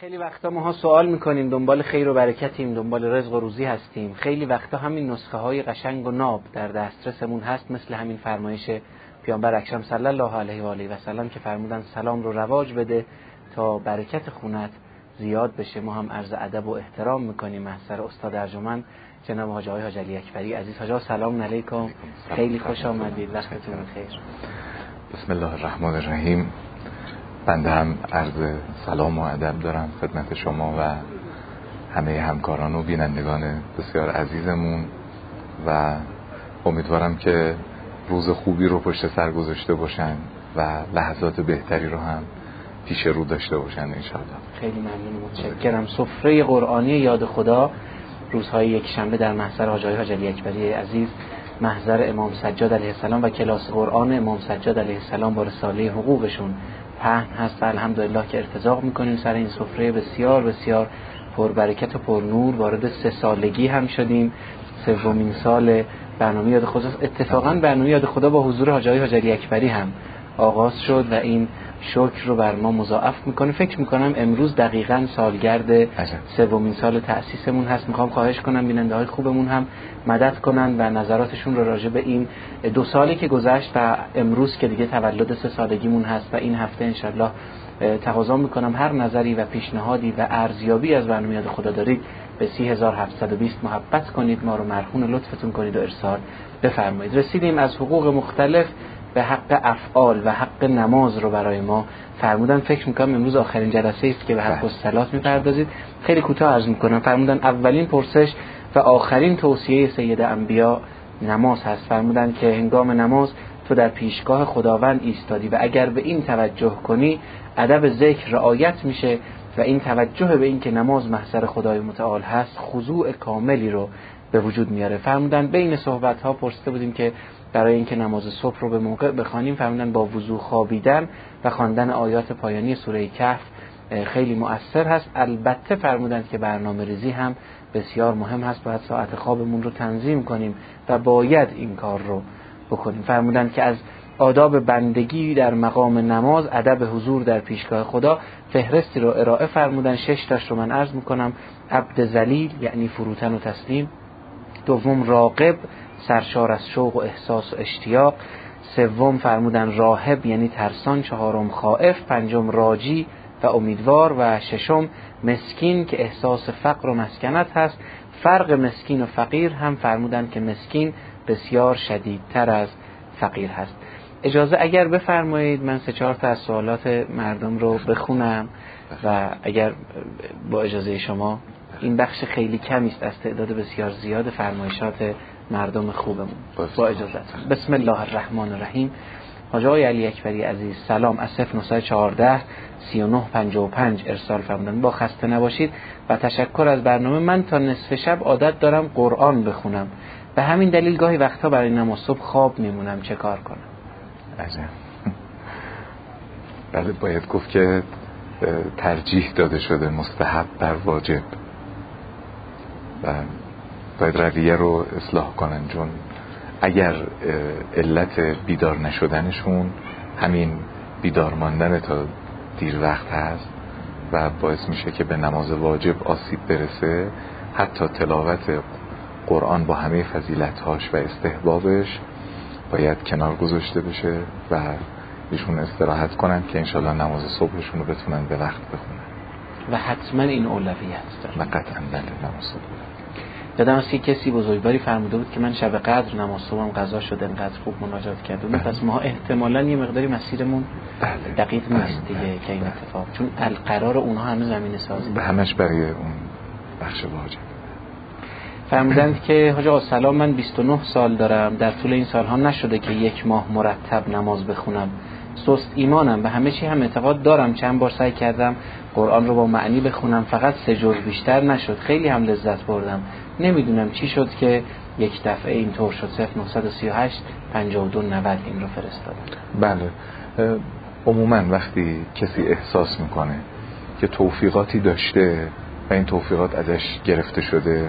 خیلی وقتا ماها سوال میکنیم، دنبال خیر و برکتیم، دنبال رزق و روزی هستیم. خیلی وقتا همین نسخه های قشنگ و ناب در دسترسمون هست، مثل همین فرمایش پیامبر اکرم صلی الله علیه و آله و سلم که فرمودن سلام رو رواج بده تا برکت خونت زیاد بشه. ما هم عرض ادب و احترام میکنیم محضر استاد ارجمند جناب حاج آقای حاج علی اکبری عزیز. حاج آقا سلام علیکم، خیلی خوش آمدید، وقتتون بخیر. بسم الله الرحمن الرحیم. بنده هم عرض سلام و ادب دارم خدمت شما و همه همکاران و بینندگان بسیار عزیزمون و امیدوارم که روز خوبی رو پشت سر گذاشته باشن و لحظات بهتری رو هم پیش رو داشته باشن انشاءالله. خیلی ممنون، متشکرم. سفره قرآنی یاد خدا روزهای یکشنبه در محضر حاج آقای حاج علی اکبری عزیز، محضر امام سجاد علیه السلام و کلاس قرآن امام سجاد علیه السلام با رساله حقوقشون پهن هست و الحمدلله که ارتزاق میکنیم سر این سفره بسیار بسیار پربرکت و پرنور. وارد 3 سالگی هم شدیم، 3مین سال برنامه یاد خدا. اتفاقا برنامه یاد خدا با حضور حاج آقای حاج علی اکبری هم آغاز شد و این شکر رو بر ما مضاعف میکنه. فکر میکنم امروز دقیقاً سالگرد 3مین سال تأسیسمون هست. میخوام خواهش کنم بیننده های خوبمون هم مدد کنن و نظراتشون رو راجع به این 2 سالی که گذشت و امروز که دیگه تولد 3 سالگیمون هست و این هفته انشالله تقاضا میکنم هر نظری و پیشنهادی و ارزیابی از برنامه یاد خدا دارید به 30720 محبت کنید، ما رو مرهون لطفتون کنید و ارسال بفرمایید. رسیدیم از حقوق مختلف به حق افعال و حق نماز رو برای ما فرمودن. فکر میکنم امروز آخرین جلسه است که به حق الصلات میپردازید. خیلی کوتاه عرض میکنم. فرمودن اولین پرسش و آخرین توصیه سید انبیا نماز هست. فرمودن که هنگام نماز تو در پیشگاه خداوند ایستادی و اگر به این توجه کنی ادب ذکر رعایت میشه و این توجه به این که نماز محضر خدای متعال هست خضوع کاملی رو به وجود میاره. فرمودن بین صحبت ها پرسیده بودیم که برای اینکه نماز صبح رو به موقع بخوانیم، فرمودن با وضو خوابیدن و خواندن آیات پایانی سوره کهف خیلی مؤثر هست. البته فرمودن که برنامه ریزی هم بسیار مهم هست، باید ساعت خوابمون رو تنظیم کنیم و باید این کار رو بکنیم. فرمودن که از آداب بندگی در مقام نماز ادب حضور در پیشگاه خدا فهرستی رو ارائه فرمودن. 6 تاش رو من عرض میکنم. عبد ذلیل یعنی فروتن و تسلیم، دوم راغب سرشار از شوق و احساس و اشتیاق، 3 فرمودن راهب یعنی ترسان، 4 خائف، 5 راجی و امیدوار و 6 مسکین که احساس فقر و مسکنت هست. فرق مسکین و فقیر هم فرمودن که مسکین بسیار شدیدتر از فقیر هست. اجازه اگر بفرمایید من 3-4 تا از سوالات مردم رو بخونم و اگر با اجازه شما، این بخش خیلی کمی است از تعداد بسیار زیاد فرمایشات مردم خوبمون، با اجازهتون. بسم الله الرحمن الرحیم. حاج آقای علی اکبری عزیز سلام، از 0914 3955 ارسال فرمودن. با خسته نباشید و تشکر از برنامه. من تا نصف شب عادت دارم قرآن بخونم، به همین دلیل گاهی وقتا برای نماز صبح خواب میمونم، چه کار کنم؟ عجب. بله، باید گفت که ترجیح داده شده مستحب بر واجب و باید رویه رو اصلاح کنن، چون اگر علت بیدار نشدنشون همین بیدار ماندن تا دیر وقت هست و باعث میشه که به نماز واجب آسیب برسه، حتی تلاوت قرآن با همه فضیلت‌هاش و استحبابش باید کنار گذاشته بشه و ایشون استراحت کنن که انشالله نماز صبحشون رو بتونن به وقت بخونن و حتما این اولویت داره. و قطعا بله نماز صبح. یادم است که کسی بزرگواری فرموده بود که من شب قدر نماز صبحم قضا شده، انقدر خوب مناجات کردم. پس ما احتمالاً یه مقداری مسیرمون دقیق نیست دیگه که این اتفاق، چون القرار اونها همه زمین سازی به همش برای اون بخش واجب. فرمودند که حاج آقا سلام، من 29 سال دارم، در طول این سالها نشده که 1 ماه مرتب نماز بخونم. سست ایمانم، به همه چی هم اعتقاد دارم، چند بار سعی کردم قرآن رو با معنی بخونم، فقط 3 جزء بیشتر نشد. خیلی هم لذت بردم، نمیدونم چی شد که یک دفعه اینطور شد. 0938 52 90 این رو فرستادم. بله، عموما وقتی کسی احساس میکنه که توفیقاتی داشته و این توفیقات ازش گرفته شده،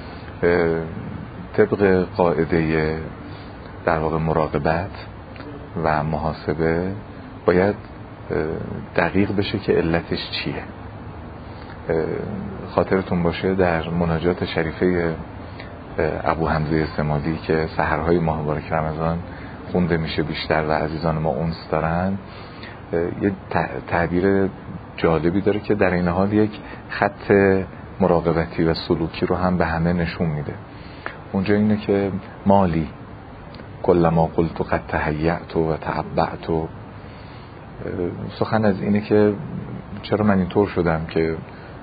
طبق قاعده در واقع مراقبت و محاسبه باید دقیق بشه که علتش چیه خاطرتون باشه در مناجات شریفه ابو حمزه سمادی که سحرهای ماه مبارک رمضان خونده میشه بیشتر و عزیزان ما اونس دارن، یه تعبیر جالبی داره که در این حال یک خط مراقبتی و سلوکی رو هم به همه نشون میده. اونجا اینه که مالی کلما قلت قد تهیأت و تعبأت، سخن از اینه که چرا من اینطور شدم که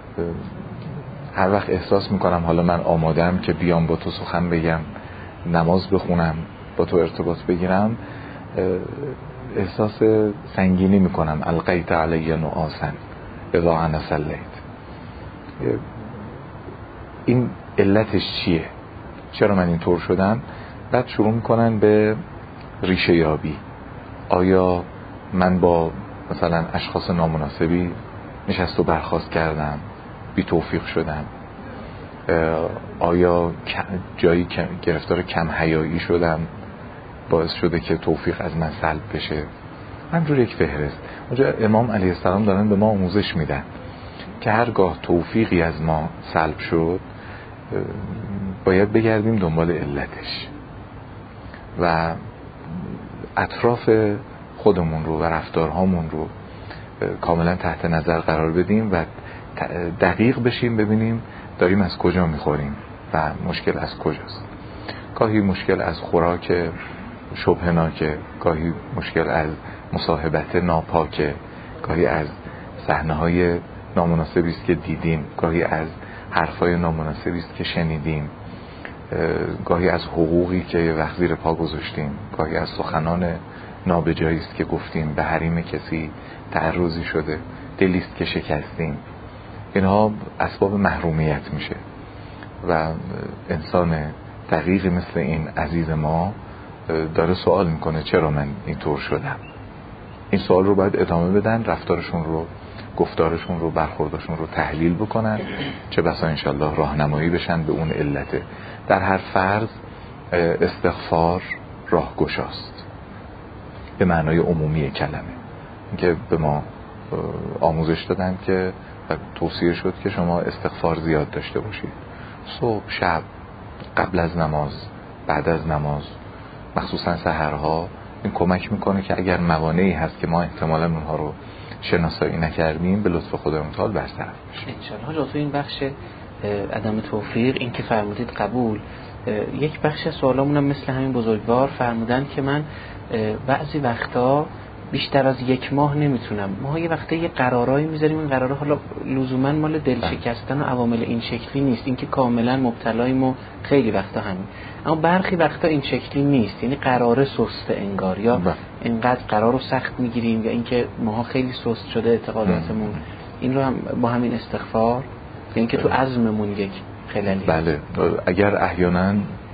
هر وقت احساس میکنم حالا من آمادم که بیام با تو سخن بگم، نماز بخونم، با تو ارتباط بگیرم، احساس سنگینی میکنم. القیت علی نعاسا اذا انا صلیت. این علتش چیه؟ چرا من اینطور شدم؟ بعد شروع میکنن به ریشه یابی. آیا من با مثلا اشخاص نامناسبی نشست و برخاست کردم، بی توفیق شدم؟ آیا جایی گرفتار کم حیایی شدم باعث شده که توفیق از من سلب بشه؟ همجور یک فهرست. اونجا امام علیه السلام دارن به ما آموزش میدن که هرگاه توفیقی از ما سلب شد باید بگردیم دنبال علتش و اطراف خودمون رو و رفتارهامون رو کاملا تحت نظر قرار بدیم و دقیق بشیم ببینیم داریم از کجا میخوریم و مشکل از کجاست. گاهی مشکل از خوراک شبهناکه، گاهی مشکل از مصاحبت ناپاکه، گاهی از صحنه‌های نامناسبی است که دیدیم، گاهی از حرفای نامناسبی است که شنیدیم، گاهی از حقوقی که یه وقت زیر پا گذاشتیم، گاهی از سخنان نابجایی است که گفتیم، به حریم کسی تعرضی شده، دلی است که شکستیم. اینها اسباب محرومیت میشه و انسان دقیقی مثل این عزیز ما داره سوال میکنه چرا من اینطور شدم. این سوال رو باید ادامه بدن، رفتارشون رو، گفتارشون رو، برخوردشون رو تحلیل بکنن، چه بسا انشالله راهنمایی بشن به اون علته. در هر فرض استغفار راهگشاست به معنای عمومی کلمه، که به ما آموزش دادن که توصیه شد که شما استغفار زیاد داشته باشید، صبح، شب، قبل از نماز، بعد از نماز، مخصوصا سحرها. این کمک میکنه که اگر موانعی هست که ما احتمالاً اونها رو شناسایی نکردیم به لطف خدای متعال برطرف بشه انشالله. جزو این بخش عدم توفیق، این که فرمودید قبول، یک بخش از سوالامونم مثل همین بزرگوار فرمودن که من بعضی وقتا بیشتر از یک ماه نمیتونم. ما یه وقته یه قرارایی میذاریم، این قرارها حالا لزوما مال دل شکستن و عوامل این شکلی نیست، این که کاملا مبتلاییم و خیلی وقتا همین، اما برخی وقتا این شکلی نیست، یعنی قرار سسته انگار، یا اینقدر قرار رو سخت میگیریم، یا اینکه ماها خیلی سست شده اعتقاداتمون. این رو هم با همین استغفار، یعنی که تو عزممون یک خلالی. بله، اگر احیانا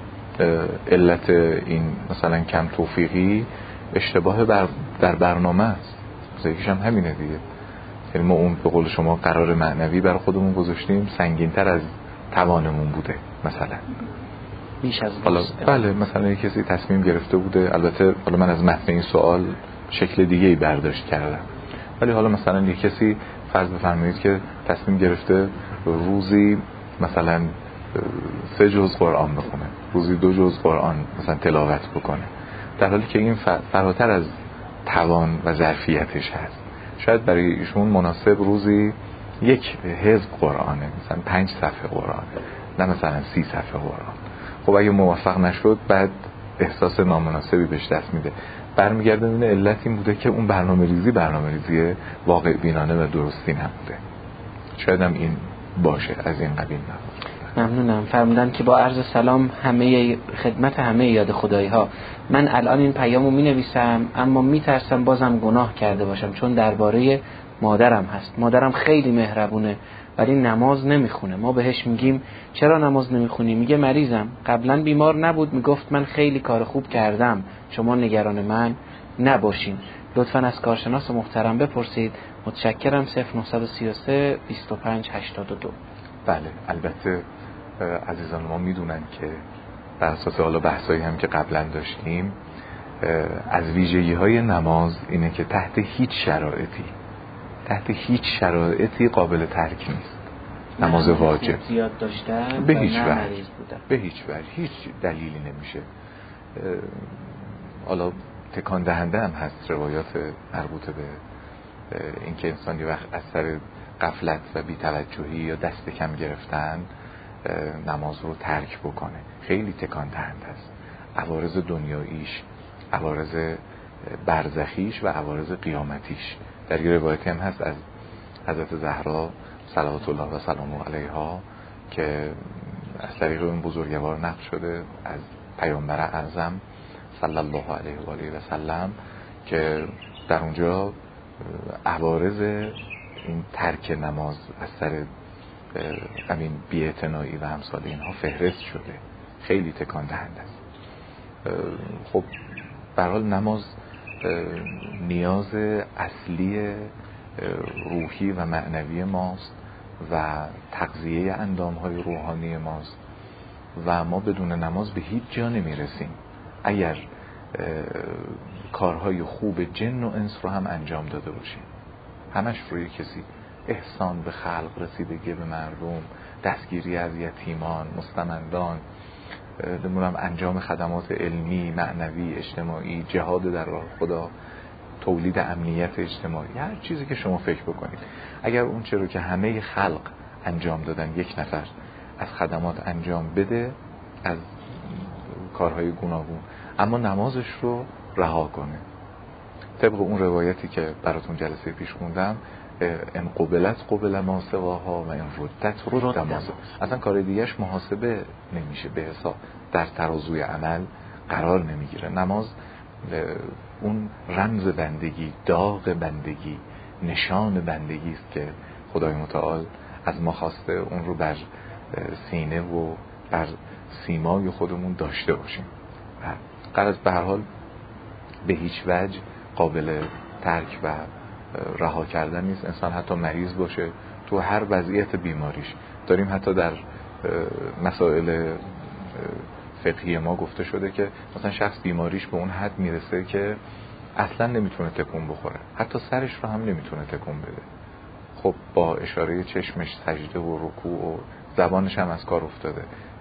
علت این مثلا کم توفیقی اشتباه در برنامه است، یکیش هم همینه دیگه. یعنی ما اون به قول شما قرار معنوی برای خودمون گذاشتیم سنگین‌تر از توانمون بوده مثلا. بیش از حالا بله، مثلا یک کسی تصمیم گرفته بوده، البته حالا من از متن این سوال شکل دیگه‌ای برداشت کردم، ولی حالا مثلا یک کسی فرض بفرمایید که تصمیم گرفته روزی مثلا 3 جزء قرآن بخونه، روزی 2 جزء قرآن مثلا تلاوت بکنه، در حالی که این فراتر از توان و ظرفیتش هست. شاید برای ایشون مناسب روزی 1 حزب قرآنه، مثلا 5 صفحه قرآن، نه مثلا 30 صفحه قرآن. خب اگه موفق نشد بعد احساس نامناسبی بهش دست میده، برمیگرده این علت این بوده که اون برنامه‌ریزی واقع بینانه و درستی نبوده. شاید هم این باشه از این قبیل. ممنونم. فرمودن که با عرض سلام همه خدمت همه یاد خدایی ها، من الان این پیامو می نویسم اما می ترسم بازم گناه کرده باشم، چون درباره مادرم هست. مادرم خیلی مهربونه ولی نماز نمیخونه. ما بهش میگیم چرا نماز نمیخونی؟ میگه مریضم. قبلا بیمار نبود، میگفت من خیلی کار خوب کردم، شما نگران من نباشین. لطفاً از کارشناس محترم بپرسید. متشکرم. 0933 25 82. بله، البته عزیزان ما میدونن که بر اساس حالا بحثایی هم که قبلا داشتیم، از ویژگی‌های نماز اینه که تحت هیچ شرایطی قابل ترک نیست. نماز واجب زیاد داشتن به هیچ وجه، بودن. به هیچ وجه هیچ دلیلی نمیشه. حالا تکان دهنده هم هست روایات مربوط به اینکه انسانی وقت از سر غفلت و بی‌توجهی یا دست کم گرفتن نماز رو ترک بکنه. خیلی تکان دهنده است. عوارض دنیاییش، عوارض برزخیش و عوارض قیامتیش. در یه روایتی هم هست از حضرت زهرا صلوات الله و سلامه علیها که از طریق اون بزرگوار نقل شده از پیامبر اعظم صلی الله علیه و آله و سلم که در اونجا عوارض این ترک نماز از سر همین بی‌اعتنایی و امثال اینها فهرست شده. خیلی تکان دهنده است. خب به هر حال نماز نیاز اصلی روحی و معنوی ماست و تغذیه اندام‌های روحانی ماست و ما بدون نماز به هیچ جا نمیرسیم. اگر کارهای خوب جن و انس رو هم انجام داده باشیم، همش روی کسی، احسان به خلق، رسیدگی به مردم، دستگیری از یتیمان، مستمندان، نمیدونم انجام خدمات علمی، معنوی، اجتماعی، جهاد در راه خدا، تولید امنیت اجتماعی، هر چیزی که شما فکر بکنید، اگر اون چه رو که همه خلق انجام دادن یک نفر از خدمات انجام بده، از کارهای گوناگون، اما نمازش رو رها کنه، طبق اون روایتی که براتون جلسه پیش خوندم، ان قبلت قبل ما سواها و ان ردت رد ما سواها. اصلا کار دیگهش محاسبه نمیشه، به حساب در ترازوی عمل قرار نمیگیره. نماز اون رمز بندگی، داغ بندگی، نشان بندگی است که خدای متعال از ما خواسته اون رو بر سینه و بر سیمای خودمون داشته باشیم. قرار به هر حال به هیچ وجه قابل ترک و رها کردن نیست. انسان حتی مریض باشه، تو هر وضعیت بیماریش داریم، حتی در مسائل فقهی ما گفته شده که مثلا شخص بیماریش به اون حد میرسه که اصلا نمیتونه تکون بخوره، حتی سرش رو هم نمیتونه تکون بده. خب با اشاره چشمش سجده و رکوع و زبانش هم از کار افتاده،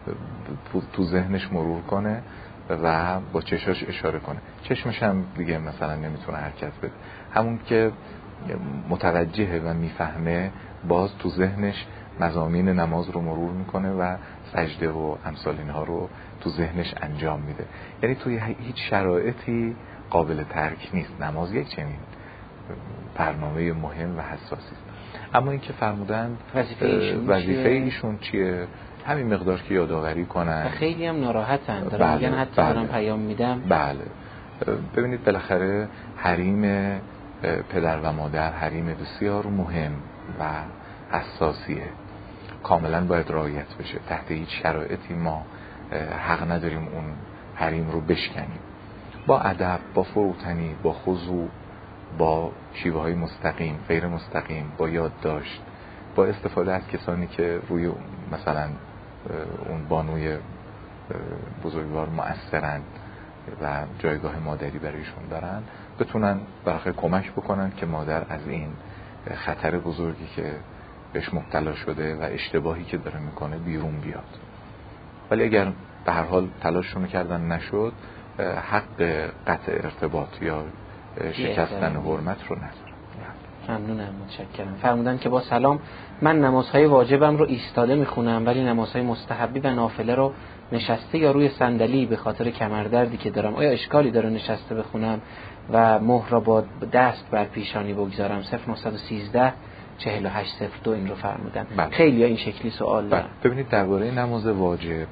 تو ذهنش مرور کنه و با چشاش اشاره کنه، چشمش هم دیگه مثلا نمیتونه حرکت بده. همون که متوجهه و میفهمه، باز تو ذهنش مضامین نماز رو مرور میکنه و سجده و امثال اینها رو تو ذهنش انجام میده. یعنی توی هیچ شرایطی قابل ترک نیست. نماز یک چنین برنامه مهم و حساسی است. اما این که فرمودن وظیفه ایشون چیه؟ همین مقدار که یادآوری کنن. خیلی هم ناراحتن، دارن میگن حتی دارم پیام میدم. بله ببینید بالاخره حریم پدر و مادر حریم بسیار مهم و حساسیه، کاملا باید رعایت بشه. تحت هیچ شرایطی ما حق نداریم اون حریم رو بشکنیم. با ادب، با فروتنی، با خضوع، با شیوه های مستقیم، غیر مستقیم، با یادداشت، با استفاده از کسانی که روی مثلا اون بانوی بزرگوار مؤثرن و جایگاه مادری برایشون دارن، بتونن برای کمک بکنن که مادر از این خطر بزرگی که بهش مبتلا شده و اشتباهی که داره میکنه بیرون بیاد. ولی اگر به هر حال تلاششون کردن نشد، حق قطع ارتباط یا شکستن حرمت رو نداره. ممنونم، متشکرم. فرمودن که با سلام، من نمازهای واجبم رو ایستاده میخونم ولی نمازهای مستحبی و نافله رو نشسته یا روی صندلی به خاطر کمردردی که دارم. آیا اشکالی داره نشسته بخونم و مهر را با دست بر پیشانی بگذارم؟ 0913 4802 این رو فرمودن. خیلی ها این شکلی سوال دارن. ببینید درباره نماز واجب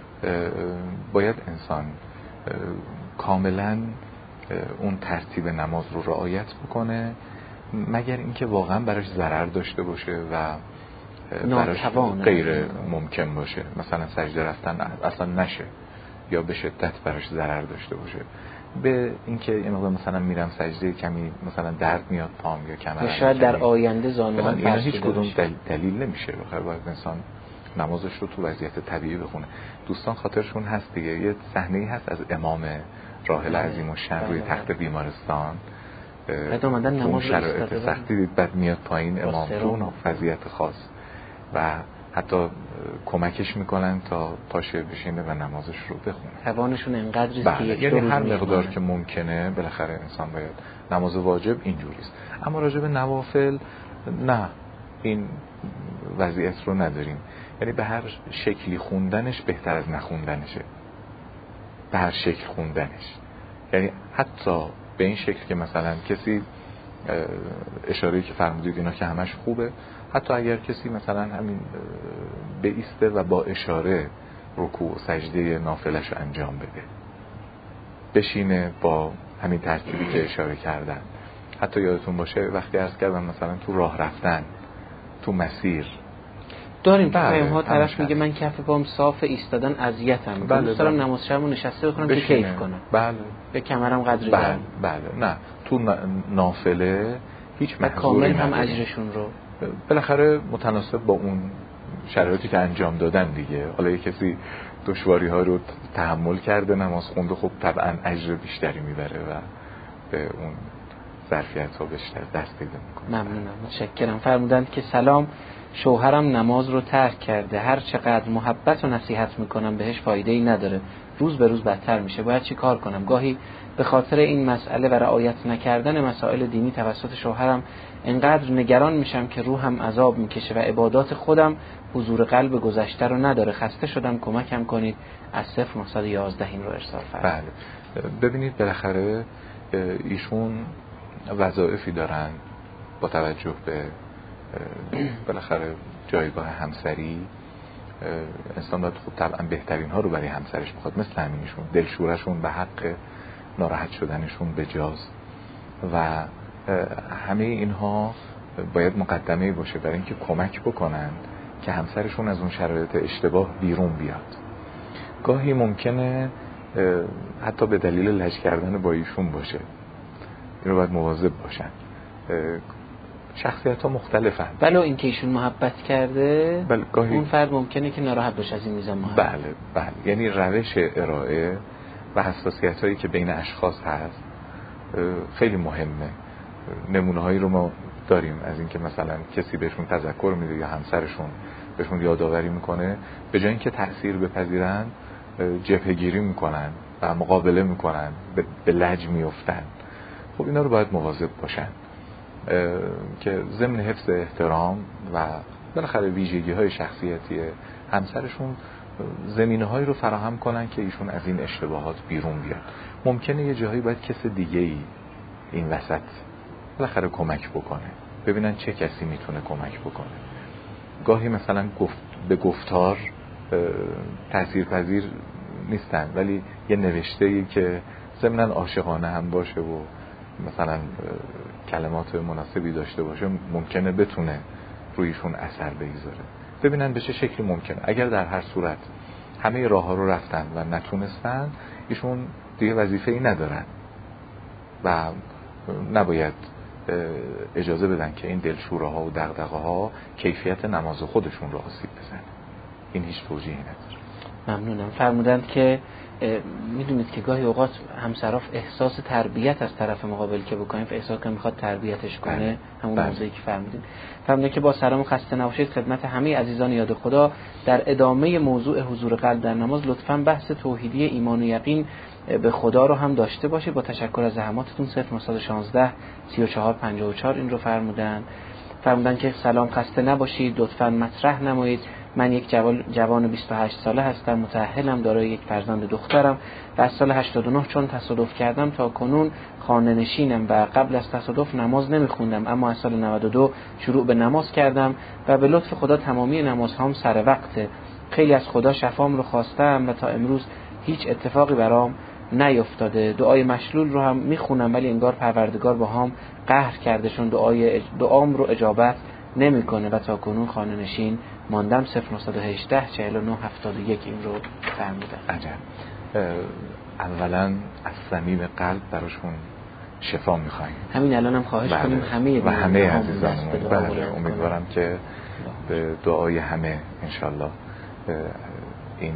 باید انسان کاملا اون ترتیب نماز رو رعایت بکنه، مگر اینکه واقعا براش ضرر داشته باشه و براش غیر ممکن باشه، مثلا سجده رفتن اصلا نشه یا به شدت براش ضرر داشته باشه. به اینکه این موقع مثلا میرم سجده کمی مثلا درد میاد پام یا کمرم، شاید در آینده زانوام اینا هیچ کدوم دلیل نمیشه. بخاطر باید انسان نمازش رو تو وضعیت طبیعی بخونه. دوستان خاطرشون هست دیگه، یه صحنه‌ای هست از امام راحل عظیم الشأن روی تخت بیمارستان، بعد اومدن نماز شرایط سختی دید، بعد میاد پایین امام تو اون وضعیت خاص و حتی کمکش میکنن تا پاشه بشینه و نمازش رو بخونه. توانشون انقدری است که یک یعنی دو روز هر مقدار که ممکنه بالاخره انسان باید. نماز واجب اینجوریست، اما راجع به نوافل نه، این وضعیت رو نداریم. یعنی به هر شکلی خوندنش بهتر از نخوندنشه، به هر شکل خوندنش. یعنی حتی به این شکل که مثلا کسی اشاره‌ای که فرمودید اینا که همش خوبه، حتی اگر کسی مثلا همین بایسته و با اشاره رکوع و سجده نافلش رو انجام بده، بشینه با همین ترتیبی که اشاره کردن. حتی یادتون باشه وقتی عرض کردم مثلا تو راه رفتن، تو مسیر داریم پیام‌ها طرف میگه من کف پام صاف ایستادن اذیتم، دوست دارم نماز شبو نشسته بکنم که کیف کنم. بله. به کمرم قدری بله. دارم. بله. نه تو نافله هیچ کامل محظوری هم نداریم. اجرشون رو بالاخره متناسب با اون شرایطی که انجام دادن دیگه. حالا یک کسی دشواری ها رو تحمل کرده نماز خونده، خب طبعا اجر بیشتری میبره و به اون ظرفیت ها بیشتر دست پیدا میکنه. ممنونم، متشکرم. فرمودند که سلام، شوهرم نماز رو ترک کرده، هر چقدر محبت و نصیحت میکنم بهش فایده‌ای نداره، روز به روز بدتر میشه، باید چی کار کنم؟ گاهی به خاطر این مسئله و رعایت نکردن مسائل دینی توسط شوهرم انقدر نگران میشم که روحم عذاب میکشه و عبادات خودم حضور قلب گذشته رو نداره، خسته شدم، کمکم کنید. از 0911 این رو ارسال فرمایید. بله. ببینید بالاخره ایشون وظایفی دارن با توجه به بالاخره جایگاه همسری. انسان باید خب طبعا بهترین ها رو برای همسرش بخواد، مثل همینشون دلشورشون به حق، ناراحت شدنشون به جاز و همه اینها باید مقدمه باشه برای اینکه کمک بکنن که همسرشون از اون شرایط اشتباه بیرون بیاد. گاهی ممکنه حتی به دلیل لج کردن با ایشون باشه، این رو باید مواظب باشن. شخصیت ها مختلفن. ولو اینکه ایشون محبت کرده، گاهی اون فرد ممکنه که ناراحت بشه از این میزان محبت. بله. یعنی روش ارائه و حساسیت هایی که بین اشخاص هست خیلی مهمه. نمونه هایی رو ما داریم از این که مثلا کسی بهشون تذکر میده یا همسرشون بهشون یادآوری میکنه، به جای اینکه تأثیر بپذیرن جبهه‌گیری میکنن و مقابله میکنن، به لج میافتن. خب اینا رو باید مواظب باشن که ضمن حفظ احترام و بالاخره ویژگی های شخصیتی همسرشون زمینه هایی رو فراهم کنن که ایشون از این اشتباهات بیرون بیاد. ممکنه یه جایی باید کس دیگه ای این وسط بالاخره کمک بکنه، ببینن چه کسی میتونه کمک بکنه. گاهی مثلا به گفتار تاثیرپذیر نیستن، ولی یه نوشته‌ای که ضمناً عاشقانه هم باشه و مثلا کلمات مناسبی داشته باشه ممکنه بتونه رویشون اثر بگذاره. ببینن به چه شکلی ممکنه. اگر در هر صورت همه راه ها رو رفتن و نتونستن، ایشون دیگه وظیفه‌ای ندارن و نباید اجازه بدن که این دلشوره‌ها و دغدغه‌ها کیفیت نماز خودشون رو آسیب بزنه. این هیچ توجیهی نداره. ممنونم. فرمودند که میدونید که گاهی اوقات همسراف احساس تربیت از طرف مقابل که بکنیم، احساس که میخواد تربیتش کنه، همون موضوعی که فرمودید که با سلام و خسته نباشید خدمت همه عزیزان یاد خدا. در ادامه موضوع حضور قلب در نماز لطفاً بحث توحیدی ایمان و یقین به خدا رو هم داشته باشید. با تشکر از زحماتتون. 0916 3454 این رو فرمودن که سلام، خسته نباشید، لطفاً مطرح نمایید. من یک جوان 28 ساله هستم، متأهلم، دارای یک فرزند دخترم و از سال 89 چون تصادف کردم تا کنون خانه نشینم و قبل از تصادف نماز نمیخوندم، اما از سال 92 شروع به نماز کردم و به لطف خدا تمامی نمازهام سر وقته. خیلی از خدا شفام رو خواستم و تا امروز هیچ اتفاقی برام نیفتاده. دعای مشلول رو هم میخونم ولی انگار پروردگار باهام قهر کرده، چون دعام رو اجابت نمیکنه و تا کنون خانه نشین ماندم. 0918 49 71 این رو فرمودن. عجب. اولا از صمیم قلب براشون شفا میخوایم. همین الان هم خواهش کنیم همه عزیزانمون. امیدوارم که به دعای همه انشالله این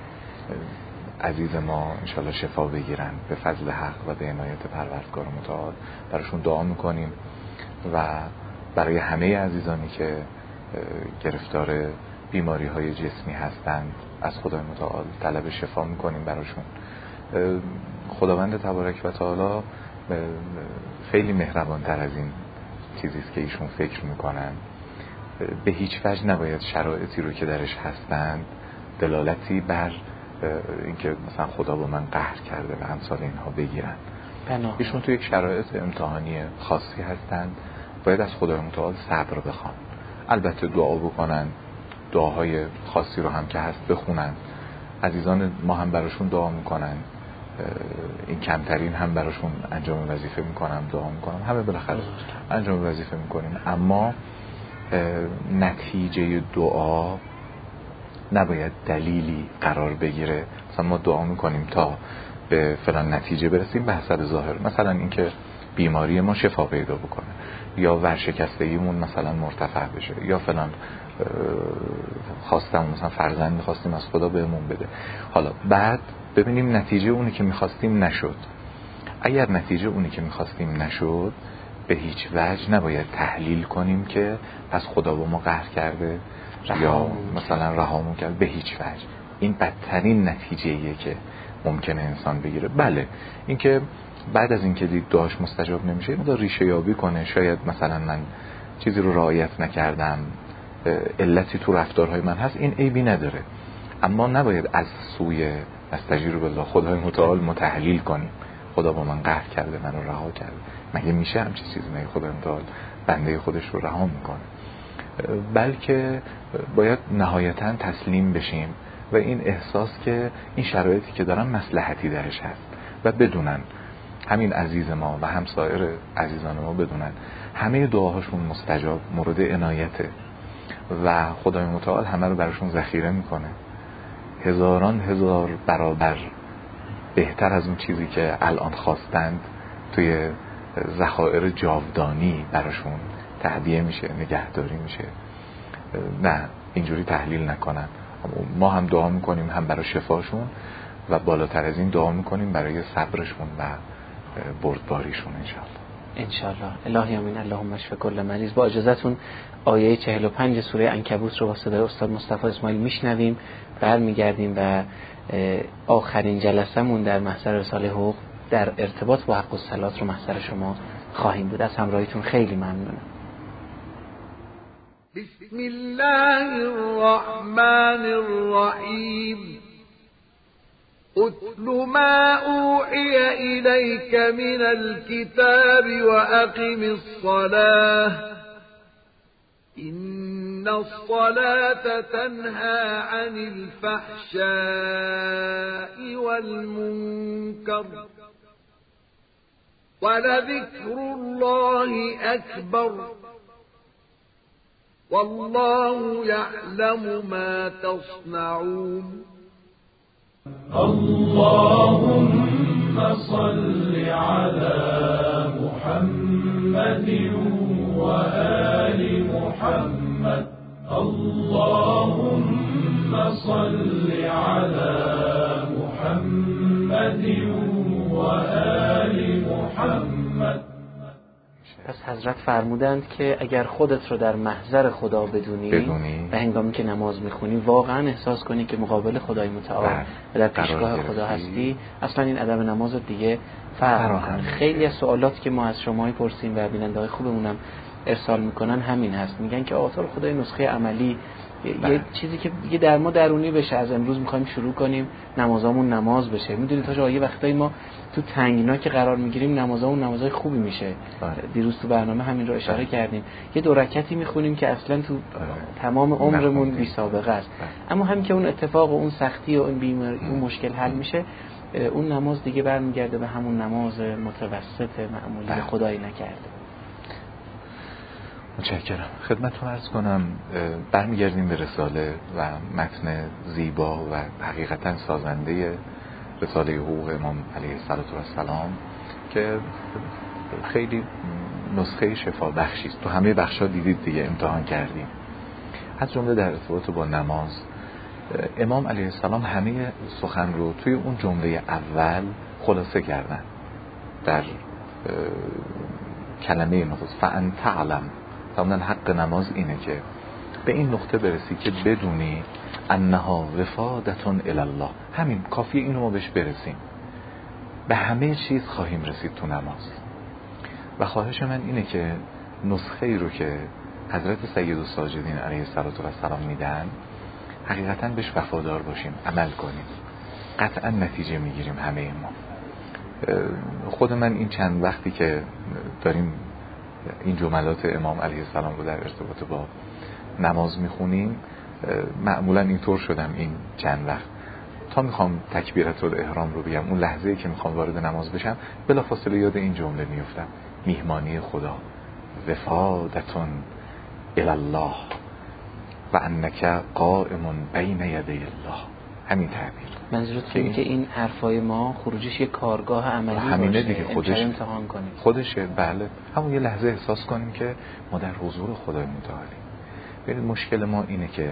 عزیز ما انشالله شفا بگیرن به فضل حق و به عنایت پروردگار متعال. براشون دعا میکنیم و برای همه عزیزانی که گرفتار بیماری های جسمی هستند از خدای متعال طلب شفا میکنیم براشون. خداوند تبارک و تعالی خیلی مهربانتر از این چیزیست که ایشون فکر میکنن. به هیچ وجه نباید شرایطی رو که درش هستند دلالتی بر اینکه مثلا خدا با من قهر کرده و امثال اینها بگیرن. ایشون تو یک شرایط امتحانی خاصی هستند، باید از خدای متعال صبر بخوان. البته دعا بکنن، دعاهای خاصی رو هم که هست بخونن. عزیزان ما هم براشون دعا میکنن، این کمترین هم براشون انجام وظیفه میکنم، دعا میکنم، همه بالاخره انجام وظیفه میکنیم. اما نتیجه دعا نباید دلیلی قرار بگیره. مثلا ما دعا میکنیم تا به فلان نتیجه برسیم به حسب ظاهر، مثلا اینکه بیماری ما شفا پیدا بکنه، یا ورشکستگیمون مثلا مرتفع بشه، یا فلان خواستم مثلا فرزند میخواستیم از خدا بهمون بده. حالا بعد ببینیم نتیجه اونی که میخواستیم نشد. اگر نتیجه اونی که میخواستیم نشد، به هیچ وجه نباید تحلیل کنیم که پس خدا با ما قهر کرده یا مثلا رهامون کرد. به هیچ وجه. این بدترین نتیجه‌ایه که ممکنه انسان بگیره. بله اینکه بعد از اینکه دید دعاش مستجاب نمیشه اینو ریشه یابی کنه، شاید مثلا من چیزی رو رعایت نکردم، علتی تو رفتارهای من هست، این عیبی نداره. اما نباید از سوی استجیر بالله خدای متعال متحلیل کنیم خدا با من قهر کرده، منو رها کرده. مگه میشه همچین چیزی؟ مگه خدای متعال بنده خودش رو رها میکنه؟ بلکه باید نهایتا تسلیم بشیم و این احساس که این شرایطی که دارن مصلحتی درش هست و بدونن همین عزیز ما و هم سایر عزیزان ما بدونن همه دعاهاشون مستجاب، مورد عنایته و خدای متعال همه رو براشون ذخیره میکنه. هزاران هزار برابر بهتر از اون چیزی که الان خواستند توی ذخایر جاودانی براشون تعبیه میشه، نگهداری میشه. نه اینجوری تحلیل نکنن. ما هم دعا میکنیم هم برای شفاشون و بالاتر از این دعا میکنیم برای صبرشون و بردباریشون انشالله. الهی آمین. اللهم اشف کل مریض. با اجازهتون آیه 45 سوره عنکبوت رو با صدای استاد مصطفی اسماعیل میشنویم، برمیگردیم و آخرین جلسه‌مون در محضر رساله حقوق در ارتباط با حق الصلات رو محضر شما خواهیم بود. از همراهیتون خیلی ممنونم. بسم الله الرحمن الرحیم. اتل ما اوحی الیک من الكتاب واقم الصلاة ان الصلاة تنهى عن الفحشاء والمنكر ولذكر الله اکبر والله يعلم ما تصنعون. اللهم صل على محمد وآل محمد. اللهم صل على محمد وآل محمد. پس حضرت فرمودند که اگر خودت رو در محضر خدا بدونی و هنگامی که نماز میخونی واقعا احساس کنی که مقابل خدای متعال و در پیشگاه خدا هستی، اصلا این ادب نماز رو دیگه فرق میکنه. خیلی از سوالات که ما از شما پرسیم و بیننده‌های خوبمونم ارسال میکنن همین هست، میگن که آثار خدای نسخه عملی یه چیزی که دیگه در ما درونی بشه. از امروز میخوایم شروع کنیم نمازامون نماز بشه. میدونید تا یه وقتایی ما تو تنگنا که قرار میگیریم نمازامون نمازای خوبی میشه. دیروز تو برنامه همین رو اشاره کردیم. یه دو رکعتی میخونیم که اصلا تو تمام عمرمون بی سابقه است. اما همین که اون اتفاق و اون سختی و اون بیماری اون مشکل حل میشه، اون نماز دیگه برمیگرده به همون نماز متوسط معمولی خدایی نکرده. متشکرم. خدمتتون عرض کنم برمیگردیم به رساله و متن زیبا و حقیقتا سازنده رساله حقوق امام علیه السلام که خیلی نسخه شفا بخشی است. تو همه بخشا دیدید دیگه، امتحان کردیم. از جمله در ارتباط با نماز امام علیه السلام همه سخن رو توی اون جمله اول خلاصه کردن در کلمه نخست فأنت تعلم. فرمودن حق نماز اینه که به این نقطه برسی که بدونی انها وفادتون الی، همین کافیه اینو ما بهش برسیم، به همه چیز خواهیم رسید تو نماز. و خواهش من اینه که نسخه ای رو که حضرت سید الساجدین علیه السلام میدن حقیقتا بهش وفادار باشیم، عمل کنیم، قطعا نتیجه میگیریم همه ما. خود من این چند وقتی که داریم این جملات امام علیه السلام رو در ارتباط با نماز میخونیم معمولا اینطور شدم این چند وقت تا میخوام تکبیرت الاحرام رو بگم، اون لحظه‌ای که میخوام وارد نماز بشم بلافاصله یاد این جمله میفتم: میهمانی خدا، وفادتون الی الله و انک قائم بین یدی الله. همین تعبیر. منظورت اینه که این حرفای ما خروجش یه کارگاه عملی همینه باشه، دیگه، خودش امتحان کنیم، خودشه. بله، همون یه لحظه احساس کنیم که ما در حضور خدای متعالیم. ببینید مشکل ما اینه که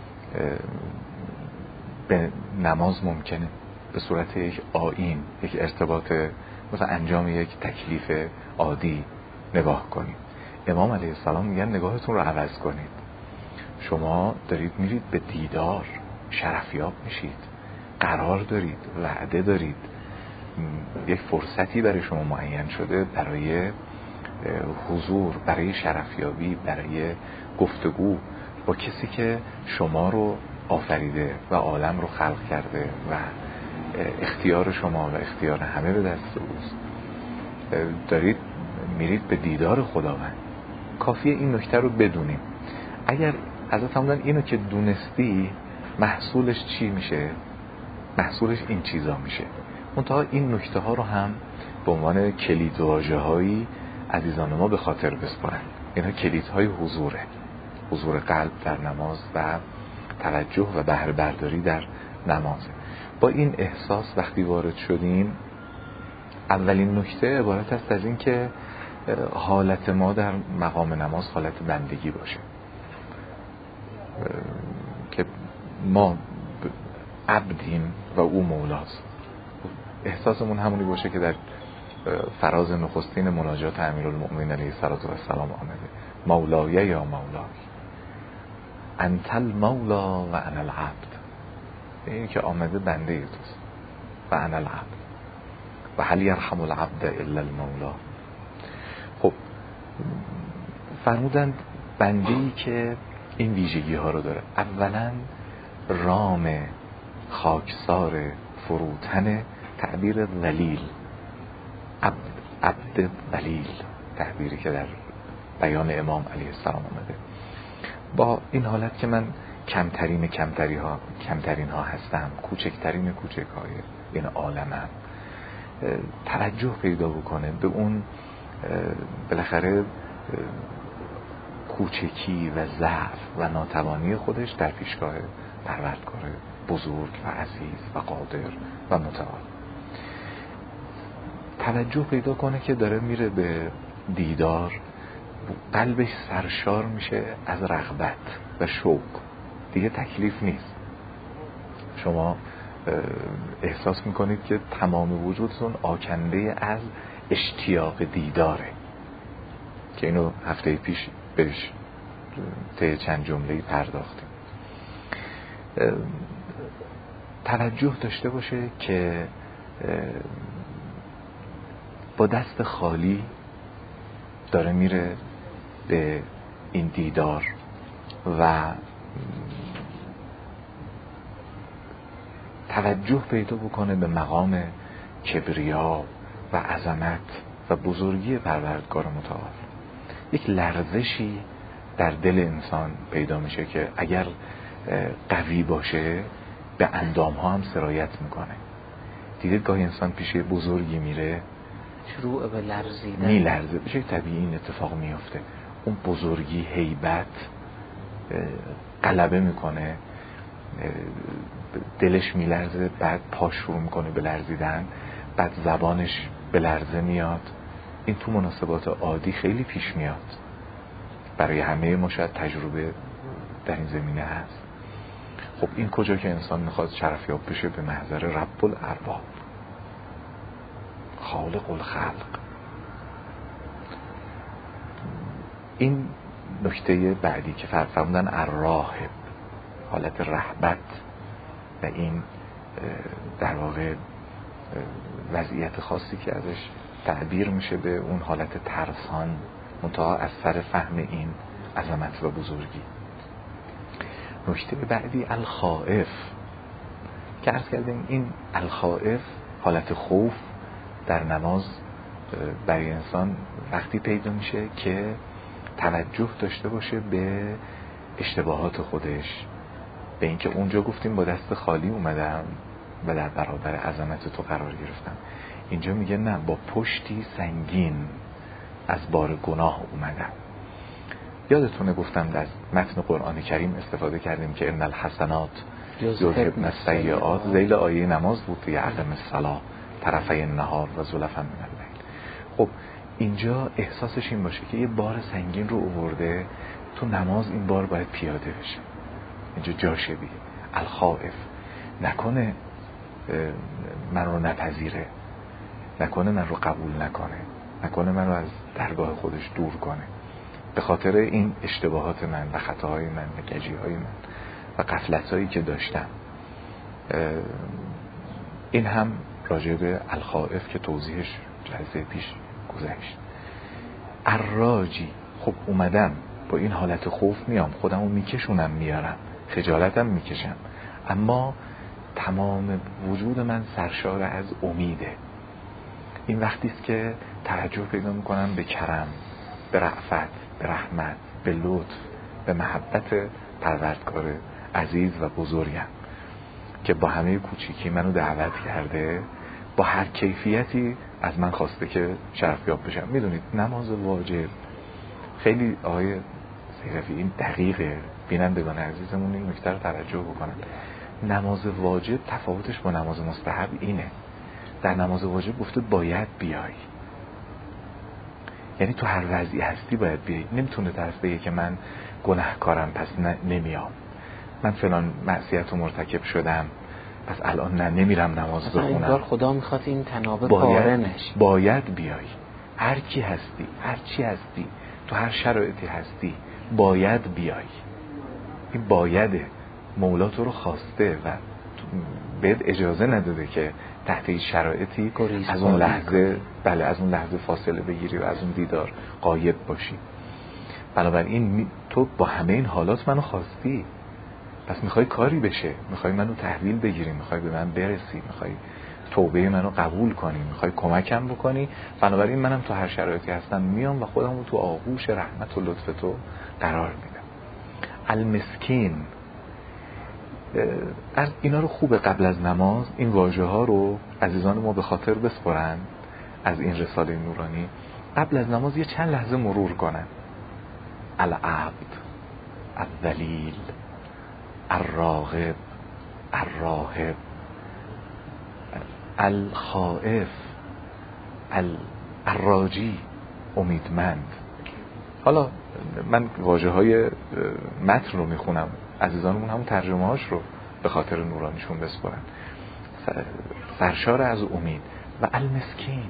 به نماز ممکنه به صورت یک آیین، یک ارتباط، مثلا انجام یک تکلیف عادی نگاه کنیم. امام علیه السلام میگن نگاهتون رو عوض کنید. شما دارید میرید به دیدار، شرفیاب میشید، قرار دارید، وعده دارید، یک فرصتی برای شما معین شده برای حضور، برای شرفیابی، برای گفتگو با کسی که شما رو آفریده و عالم رو خلق کرده و اختیار شما و اختیار همه به دست اوست. دارید میرید به دیدار خداوند. کافیه این نکته رو بدونیم. اگر حضرت فرمودن اینو که دونستی، محصولش چی میشه؟ محصولش این چیزا میشه. منتها این نکته ها رو هم به عنوان کلید واژه‌هایی عزیزان ما به خاطر بسپارن. اینها کلیدهای حضوره، حضور قلب در نماز و توجه و بهره برداری در نماز. با این احساس وقتی وارد شدیم، اولین نکته عبارت است از این که حالت ما در مقام نماز حالت بندگی باشه، که ما عبدیم و او مولاست. احساسمون همونی باشه که در فراز نخستین مناجات امیرالمؤمنین علیه السلام آمده: مولای یا مولای، انت المولا و انا العبد. این که آمده بنده توست و انا العبد و هل یرحم العبد الا المولا. خب فرمودند بنده‌ای که این ویژگی ها رو داره، اولا رام خاکسار فروتن، تعبیر ذلیل، عبد ذلیل، تعبیری که در بیان امام علیه السلام آمده. با این حالت که من کمترین ها هستم، کوچکترین کوچک‌های این عالمم، توجه پیدا بکنه به اون بالاخره کوچکی و ضعف و ناتوانی خودش در پیشگاه پروردگار بزرگ و عزیز و قادر و متعال. توجه پیدا کنه که داره میره به دیدار، قلبش سرشار میشه از رغبت و شوق، دیگه تکلیف نیست. شما احساس میکنید که تمام وجودتون آکنده از اشتیاق دیداره، که اینو هفته پیش بهش طی چند جمله‌ای پرداختیم. توجه داشته باشه که با دست خالی داره میره به این دیدار و توجه پیدا بکنه به مقام کبریا و عظمت و بزرگی پروردگار متعال. یک لرزشی در دل انسان پیدا میشه که اگر قوی باشه به اندام ها هم سرایت میکنه. دیگه گاهی انسان پیش بزرگی میره، شروع به لرزیدن، میلرزه، بشه طبیعی این اتفاق میفته. اون بزرگی، هیبت غلبه میکنه، دلش میلرزه، بعد پاش شروع میکنه به لرزیدن، بعد زبانش به لرزه میاد. این تو مناسبات عادی خیلی پیش میاد، برای همه ما شاید تجربه در این زمینه هست. خب این کجا که انسان میخواد شرفیاب بشه به محضر رب الارباب، خالق الخلق. این نکته بعدی که فرمودن الراهب، حالت رهبت و این در واقع وضعیت خاصی که ازش تعبیر میشه به اون حالت ترسان منتها از سر فهم این عظمت و بزرگی. نکته بعدی الخائف که عرض کردیم این الخائف حالت خوف در نماز برای انسان وقتی پیدا میشه که توجه داشته باشه به اشتباهات خودش، به اینکه اونجا گفتیم با دست خالی اومدم و در برابر عظمت تو قرار گرفتم، اینجا میگه نه، با پشتی سنگین از بار گناه اومدم. یادتونه گفتم از متن قرآن کریم استفاده کردیم که ان الحسنات یذهبن السیئات، ذیل آیه نماز بود دیگه، اقم الصلاة طرفی النهار و زلفا من اللیل. خب اینجا احساسش این باشه که یه بار سنگین رو آورده تو نماز، این بار باید پیاده بشه، اینجا جاشه دیگه. الخائف، نکنه من رو نپذیره، نکنه من رو قبول نکنه، نکنه من رو از درگاه خودش دور کنه به خاطر این اشتباهات من و خطاهای من و کجیهای من و غفلتایی که داشتم. این هم راجع به الخائف که توضیحش جلسه پیش گذشت. الراجی، خب اومدم با این حالت خوف میام، خودمو میکشونم میارم، خجالتم میکشم، اما تمام وجود من سرشار از امیده. این وقتیست که توجه پیدا میکنم به کرم، به رأفت، به رحمت، به لطف، به محبت پروردگار عزیز و بزرگم که با همه کوچیکی منو دعوت کرده، با هر کیفیتی از من خواسته که شرفیاب بشم. میدونید نماز واجب خیلی آقای سیرفی این دقیقه، بینندگان عزیزمون این نکته رو توجه بکنن. نماز واجب تفاوتش با نماز مستحب اینه، در نماز واجب گفته باید بیای، یعنی تو هر وضعی هستی باید بیای. نمیتونه طرف بگه که من گناهکارم پس نمیام، من فلان معصیت رو مرتکب شدم پس الان نمیرم نماز بخونم. انگار خدا میخواد این تنابه پاره نشه. باید بیای، هر کی هستی، هر چی هستی، تو هر شرایطی هستی باید بیای. این بایده، مولا تو رو خواسته و بهت اجازه نداده که تحت این شرایطی از اون لحظه از اون لحظه فاصله بگیری و از اون دیدار غایب باشی. بنابراین تو با همه این حالات منو خواستی، پس میخوای کاری بشه، میخوای منو تحویل بگیری، میخوای به من برسی، میخوای توبه منو قبول کنی، میخوای کمکم بکنی. بنابراین منم تو هر شرایطی هستم میام و خودم رو تو آغوش رحمت و لطف تو قرار میدم. المسکین، اینا رو خوبه قبل از نماز این واژه ها رو عزیزان ما به خاطر بسپرن از این رساله نورانی، قبل از نماز یه چند لحظه مرور کنن. العبد، الذلیل، الراغب، الراهب، الخائف، الراجی، امیدمند. حالا من واژه های متن رو میخونم، عزیزانمون همون ترجمه هاش رو به خاطر نورانیشون بسپرن. سرشار از امید. و المسکین،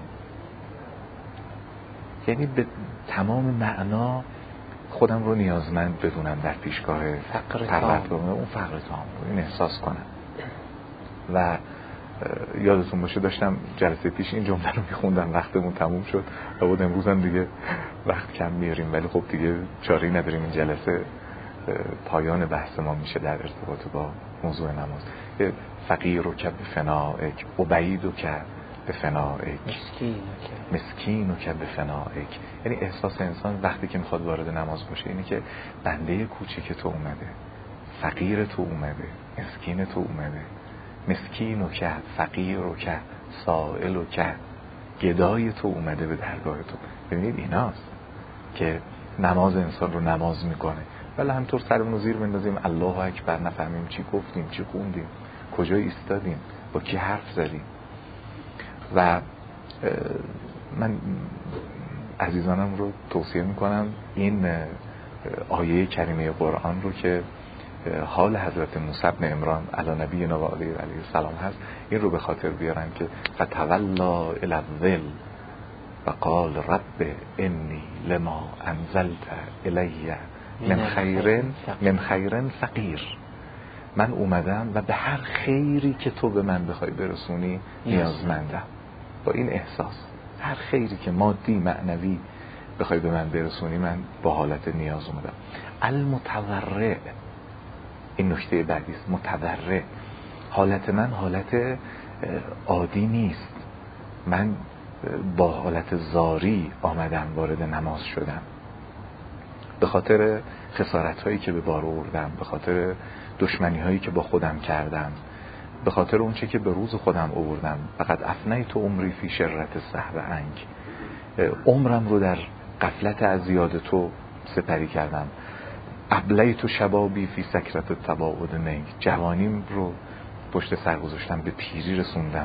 یعنی به تمام معنا خودم رو نیازمند بدونم در پیشگاه پروردگار، اون فقر تام رو این احساس کنم. و یادتون باشه داشتم جلسه پیش این جمله رو میخوندم، وقتمون تموم شد و بود امروز هم دیگه وقت کم میاریم، ولی خب دیگه چاره‌ای نداریم، این جلسه پایان بحث ما میشه در ارتباط با موضوع نماز. فقیر و که به فنائک، عبید و که به فنائک، مسکین و که به فنائک. یعنی احساس انسان وقتی که میخواد وارد نماز باشه اینه که بنده کوچیک تو اومده، فقیر تو اومده، مسکین تو اومده، مسکین و که، فقیر و که، سائل و که، گدای تو اومده به درگاه تو. ببینید ایناست که نماز انسان رو نماز میکنه. ولی همطور سرمون رو زیر بندازیم الله اکبر، نفهمیم چی گفتیم، چی خوندیم، کجا ایستادیم، با کی حرف زدیم. و من عزیزانم رو توصیه میکنم این آیه کریمه قرآن رو که حال حضرت موسی بن عمران علی نبینا و علیه السلام هست، این رو به خاطر بیارن که فتولا الی الظل و قال رب انی لما انزلت الی من خیرن فقیر. من اومدم و به هر خیری که تو به من بخوای برسونی نیازمندم. با این احساس هر خیری که مادی معنوی بخوای به من برسونی من با حالت نیاز اومدم. المتضرع، این نکته بعدی است. متضرع، حالت من حالت عادی نیست. من با حالت زاری آمدم وارد نماز شدم، به خاطر خسارت هایی که به بار آوردم، به خاطر دشمنی هایی که با خودم کردم، به خاطر اون چه که به روز خودم آوردم. فقط افنیت عمری فی شرت السهو عنک، عمرم رو در غفلت از یاد تو سپری کردم. ابلیت شبابی فی سکرت التباعد منک، جوانیم رو پشت سر گذاشتم، به پیری رسوندم.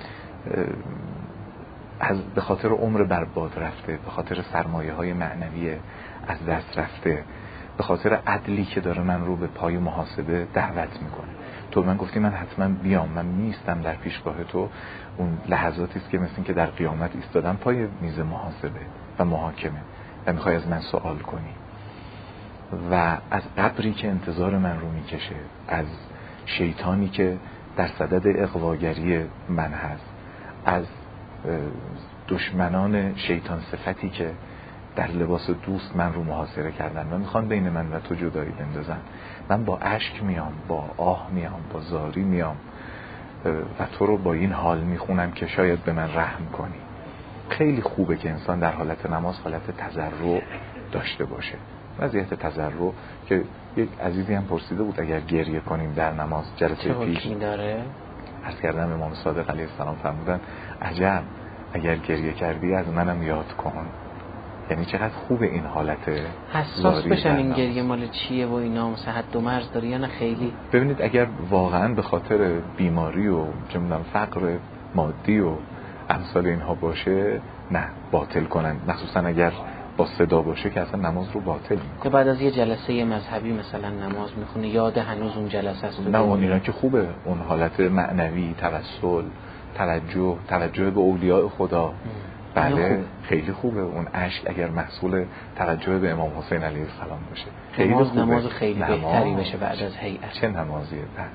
به خاطر عمر برباد رفته، به خاطر سرمایه های معنوی از دست رفته، به خاطر عدلی که داره من رو به پای محاسبه دعوت میکنه. تو من گفتی من حتما بیام، من میستم در پیشگاه تو. اون لحظاتی است که مثل این که در قیامت ایستادم پای میز محاسبه و محاکمه و میخوای از من سوال کنی، و از قبری که انتظار من رو میکشه، از شیطانی که در صدد اغواگری من هست، از دشمنان شیطان صفتی که در لباس دوست من رو محاصره کردن و میخوان بین من و تو جدایی بندازن. من با اشک میام، با آه میام، با زاری میام و تو رو با این حال میخونم که شاید به من رحم کنی. خیلی خوبه که انسان در حالت نماز حالت تضرع داشته باشه. وضعیت تضرع که یک عزیزی هم پرسیده بود اگر گریه کنیم در نماز جلسه پیش داره؟ عرض کردم امام صادق علیه السلام فرمودن عجب اگر گریه کردی از منم یاد کن. یعنی چقدر خوبه این حالت حساس بشن این گریه مال چیه و اینا، مثلا حد و مرز داره یا نه خیلی. ببینید اگر واقعا به خاطر بیماری و چه فقر مادی و امثال اینها باشه نه باطل کنن، مخصوصا اگر با صدا باشه که اصلا نماز رو باطل میکنه. که بعد از یه جلسه مذهبی مثلا نماز میخونه یاد هنوز اون جلسه است. نه اون اینا که خوبه، اون حالت معنوی، توسل، توجه به اولیاء خدا بله خیلی خوبه. اون اشک اگر محصول توجه به امام حسین علیه السلام باشه خیلی خوبه. نماز خیلی بهتری بشه بعد از هیئت. چه نمازیه بعد.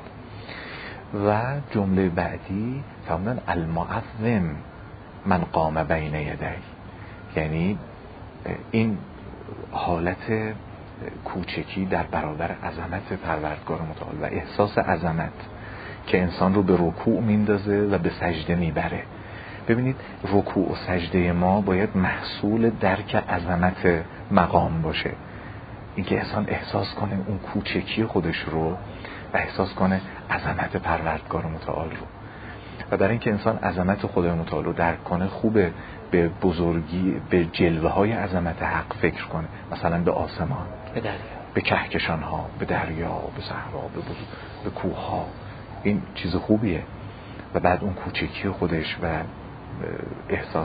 و جمله بعدی فرمودن المعظم من قام بین یدی، یعنی این حالت کوچکی در برابر عظمت پروردگار متعال و احساس عظمت که انسان رو به رکوع میندازه و به سجده میبره. ببینید رکوع و سجده ما باید محصول درک عظمت مقام باشه، اینکه انسان احساس کنه اون کوچکی خودش رو و احساس کنه عظمت پروردگار متعال رو. و برای اینکه انسان عظمت خدای متعال رو درک کنه خوبه به بزرگی، به جلوه های عظمت حق فکر کنه، مثلا به آسمان، به دریا، به کهکشان ها، به دریا، به صحرا، به کوه ها. این چیز خوبیه. و بعد اون کوچکی خودش و احساس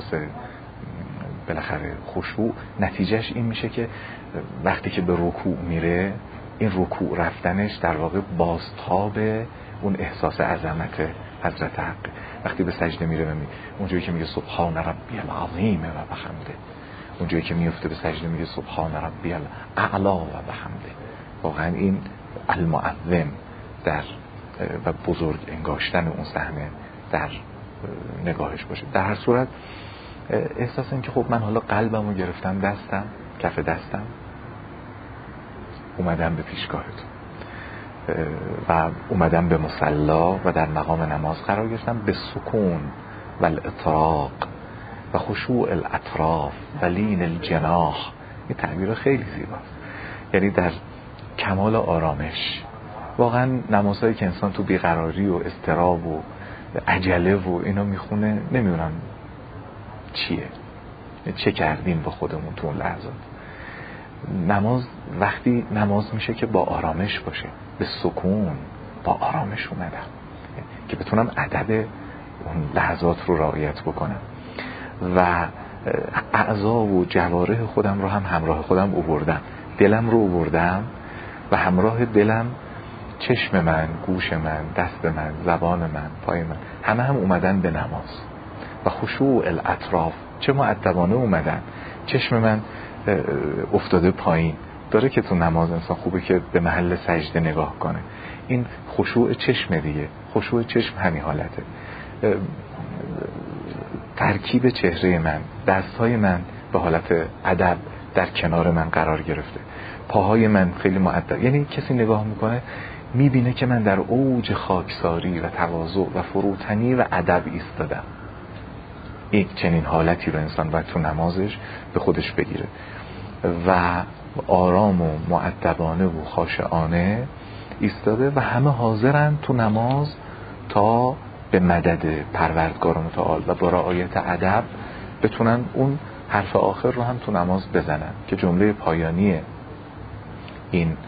بالاخره خشوع نتیجهش این میشه که وقتی که به رکوع میره، این رکوع رفتنش در واقع بازتاب اون احساس عظمت حضرت حق. وقتی به سجده میره اونجایی که میگه سبحان ربی العظیم و بحمده، اونجایی که میفته به سجده میگه سبحان ربی الاعلا و بحمده. واقعا این المعظم در و بزرگ انگاشتن اون صحنه در نگاهش باشه. در هر صورت احساس این که خب من حالا قلبمو گرفتم دستم، کف دستم، اومدم به پیشگاهت و اومدم به مصلا و در مقام نماز قرار گرفتم به سکون و الاطراق و خشوع الاطراف و لین الجناح. این تعبیر خیلی زیباست، یعنی در کمال آرامش. واقعا نمازهایی که انسان تو بیقراری و اضطراب و عجله و اینا میخونه نمیدونم چیه، چه کردیم با خودمون تو اون لحظات. نماز وقتی نماز میشه که با آرامش باشه، به سکون، با آرامش اومدم که بتونم ادب اون لحظات رو رعایت بکنم و اعضا و جوارح خودم رو هم همراه خودم آوردم. دلم رو آوردم و همراه دلم چشم من، گوش من، دست من، زبان من، پای من، همه هم اومدن به نماز. و خشوع الاطراف، چه مؤدبانه اومدن. چشم من افتاده پایین، داره که تو نماز انسان خوبه که به محل سجده نگاه کنه. این خشوع چشم دیگه. خشوع چشم همین حالته. ترکیب چهره من، دستهای من به حالت ادب در کنار من قرار گرفته، پاهای من خیلی مؤدب. یعنی کسی نگاه میکنه میبینه که من در اوج خاکساری و تواضع و فروتنی و ادب ایستادم. یک چنین حالتی رو انسان باید تو نمازش به خودش بگیره و آرام و مؤدبانه و خاشعانه ایستاده و همه حاضرن تو نماز تا به مدد پروردگار متعال و با رعایت ادب بتونن اون حرف آخر رو هم تو نماز بزنن که جمله پایانی این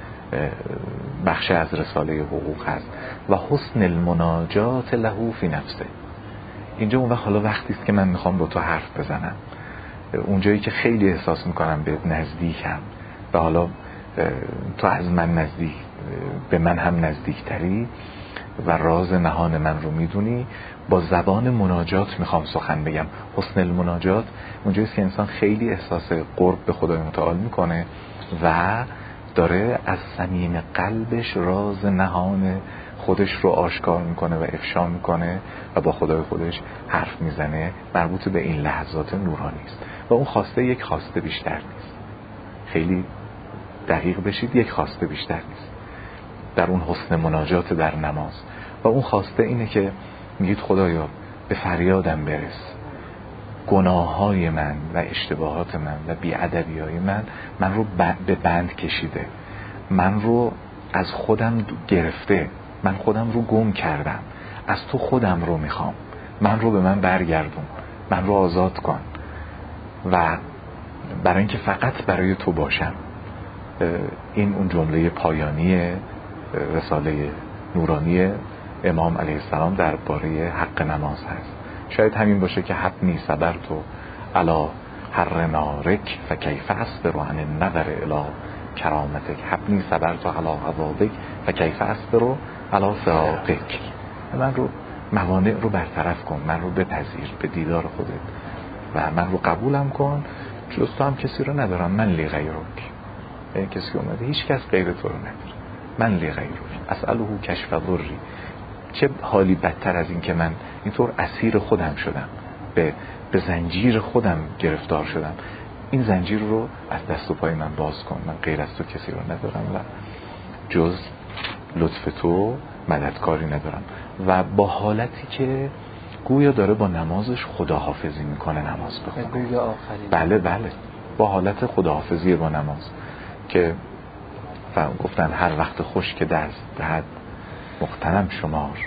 بخش از رساله حقوق هست و حسن المناجات له فی نفسه. اینجا اون وقت حالا وقتی است که من میخوام با تو حرف بزنم، اونجایی که خیلی احساس میکنم به نزدیکم و حالا تو از من نزدیک، به من هم نزدیکتری و راز نهان من رو میدونی، با زبان مناجات میخوام سخن بگم. حسن المناجات اونجاییست که انسان خیلی احساس قرب به خدای متعال میکنه و داره از صمیم قلبش راز نهان خودش رو آشکار میکنه و افشا میکنه و با خدای خودش حرف میزنه. مربوط به این لحظات نورانی است و اون خواسته یک خواسته بیشتر نیست. خیلی دقیق بشید، یک خواسته بیشتر نیست در اون حسن مناجات در نماز. و اون خواسته اینه که میگید خدایا به فریادم برس، گناههای من و اشتباهات من و بی‌ادبی‌های من رو به بند کشیده، من رو از خودم گرفته، من خودم رو گم کردم، از تو خودم رو میخوام، من رو به من برگردون، من رو آزاد کن و برای اینکه فقط برای تو باشم. این اون جمله پایانی رساله نورانی امام علیه السلام درباره حق نماز هست. شاید همین باشه که حبنی صبرتو علی حر نارک فکیف اصبر عن النظر الی کرامتک، حبنی صبرتو علی غضبک فکیف اصبر علی فراقک. من رو موانع رو برطرف کن، من رو بپذیر به دیدار خودت و من رو قبولم کن، جز تو هم کسی رو ندارم، من لی غیرک. کسی که اومده هیچ کس غیر تو رو نداره، من لی غیرک اسأله کشف ضری. چه حالی بدتر از این که من اینطور اسیر خودم شدم، به زنجیر خودم گرفتار شدم. این زنجیر رو از دست و پای من باز کن، من غیر از تو کسی رو ندارم و جز لطف تو مددکاری ندارم. و با حالتی که گویا داره با نمازش خداحافظی میکنه نماز بخونه. گویا آخرین. بله با حالت خداحافظی با نماز که گفتن هر وقت خوش که دست دهد مغتنم شمار.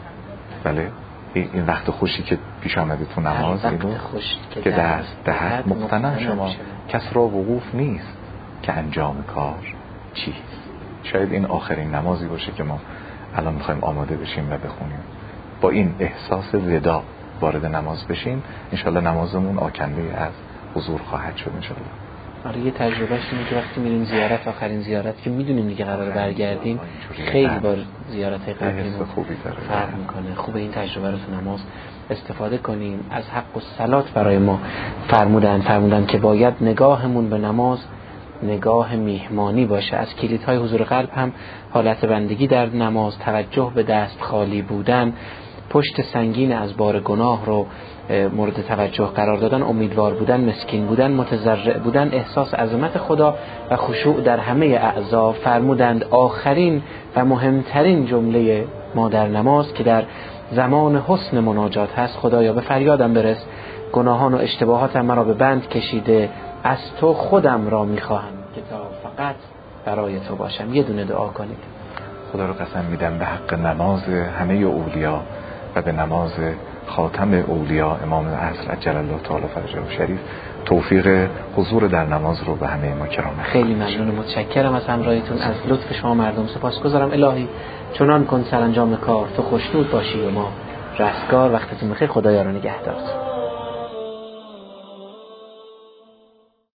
بله این وقت خوشی که پیش آمده تو نماز، اینو که دست دهد مغتنم شمار. کس را وقوف نیست که انجام کار چیست. شاید این آخرین نمازی باشه که ما الان میخوایم آماده بشیم و بخونیم. با این احساس وداع وارد نماز بشیم، انشالله نمازمون آکنده از حضور خواهد شد انشالله. آره یه تجربهش اینه که وقتی میریم زیارت، آخرین زیارت که میدونیم دیگه قراره برگردیم، خیلی با زیارت قبلی فرق میکنه. خوبه این تجربه رو تو نماز استفاده کنیم. از حق و صلات برای ما فرمودن که باید نگاهمون به نماز نگاه میهمانی باشه. از کلیدهای حضور قلب هم حالت بندگی در نماز، توجه به دست خالی بودن، پشت سنگین از بار گناه رو مورد توجه قرار دادن، امیدوار بودن، مسکین بودن، متضرع بودن، احساس عظمت خدا و خشوع در همه اعضا. فرمودند آخرین و مهمترین جمله ما در نماز که در زمان حسن مناجات هست، خدایا به فریادم برس، گناهان و اشتباهاتم مرا به بند کشیده، از تو خودم را میخواهم که تا فقط برای تو باشم. یه دونه دعا کنید. خدا رو قسم میدم به حق نماز همه اولیا و به نماز خاتم اولیا امام العصر عجل الله تعالی فرجه شریف، توفیق حضور در نماز رو به همه ما کرامت. خیلی ممنون و متشکرم از همراهیتون، از لطف شما مردم سپاسگزارم. الهی چنان کن سرانجام کار تو خوشنود باشی و ما رستگار. وقتتون بخیر، خدایا رو نگهدار.